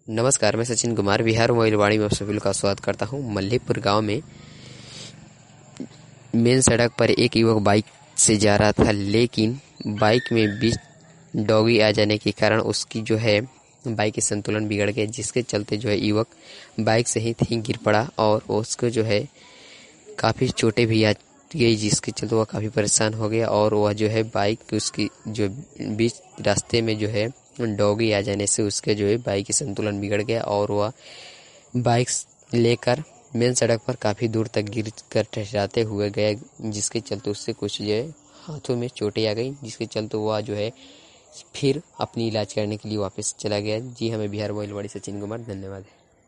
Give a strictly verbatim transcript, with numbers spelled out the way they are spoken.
नमस्कार, मैं सचिन कुमार बिहार मोबाइल वाणी में आप सभी लोग का स्वागत करता हूं। मल्लीपुर गांव में मेन सड़क पर एक युवक बाइक से जा रहा था, लेकिन बाइक में बीच डॉगी आ जाने के कारण उसकी जो है बाइक के संतुलन बिगड़ गया, जिसके चलते जो है युवक बाइक से ही थी गिर पड़ा और उसको जो है काफ़ी चोटें भी आ गई, जिसके चलते वह काफ़ी परेशान हो गया और वह जो है बाइक उसकी जो बीच रास्ते में जो है डॉगी आ जाने से उसके जो है बाइक की संतुलन बिगड़ गया और वह बाइक लेकर मेन सड़क पर काफ़ी दूर तक गिर कर टकराते हुए गए, जिसके चलते उससे कुछ जो है हाथों में चोटें आ गई, जिसके चलते वह जो है फिर अपनी इलाज करने के लिए वापस चला गया। जी हमें बिहार मोबाइल वाणी सचिन कुमार, धन्यवाद।